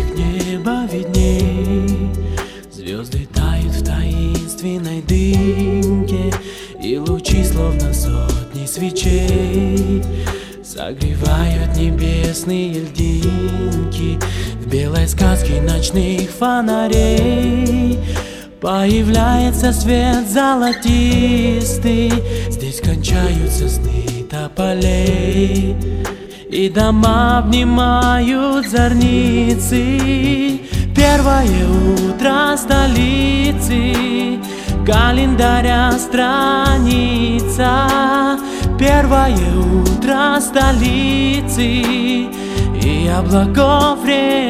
небо видней. Звезды тают в таинственной дымке, и лучи, словно сотни свечей, согревают небесные льдинки. В белой сказке ночных фонарей появляется свет золотистый. Здесь кончаются сны тополей, и дома обнимают зорницы. Первое утро столицы, календаря страница. Первое утро столицы, и облаков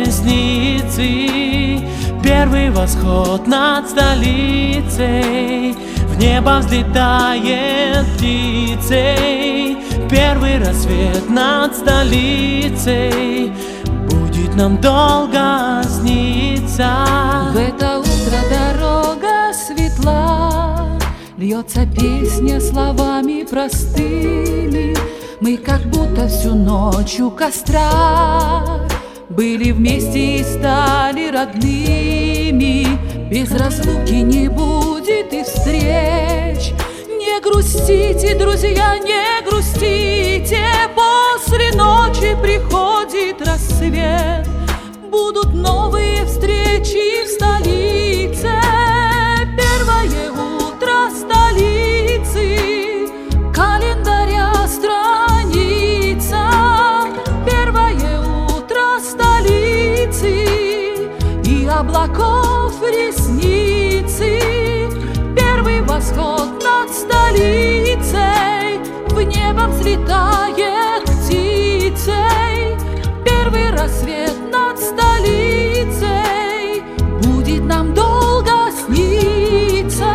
ресницы. Первый восход над столицей, в небо взлетает птицей. Первый рассвет над столицей будет нам долго сниться. В это утро дорога светла, льется песня словами простыми. Мы как будто всю ночь у костра были вместе и стали родными. Без разлуки не будет и встреч. Не грустите, друзья, не грустите. После ночи приходит рассвет. Будут новые встречи в столице. Первое утро столицы, календаря страница. Первое утро столицы, и облаков ресницы. Первый восход над столицей, в небо взлетает птицей. Первый рассвет над столицей будет нам долго сниться.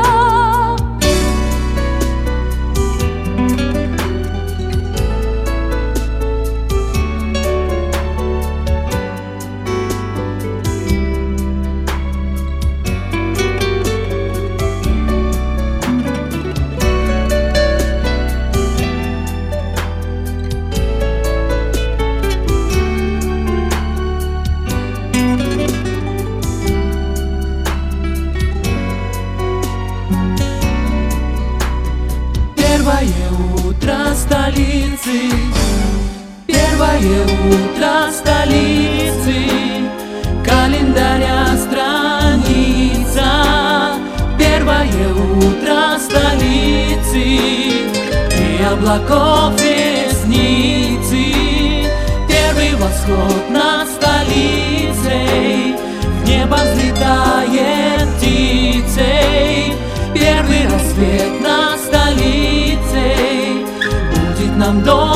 Первое утро столицы, первое утро столицы, календаря страница. Первое утро столицы, и облаков ресницы. Первый восход над столицей, в небо взлетает птицей. Первый рассвет над столицей будет нам долго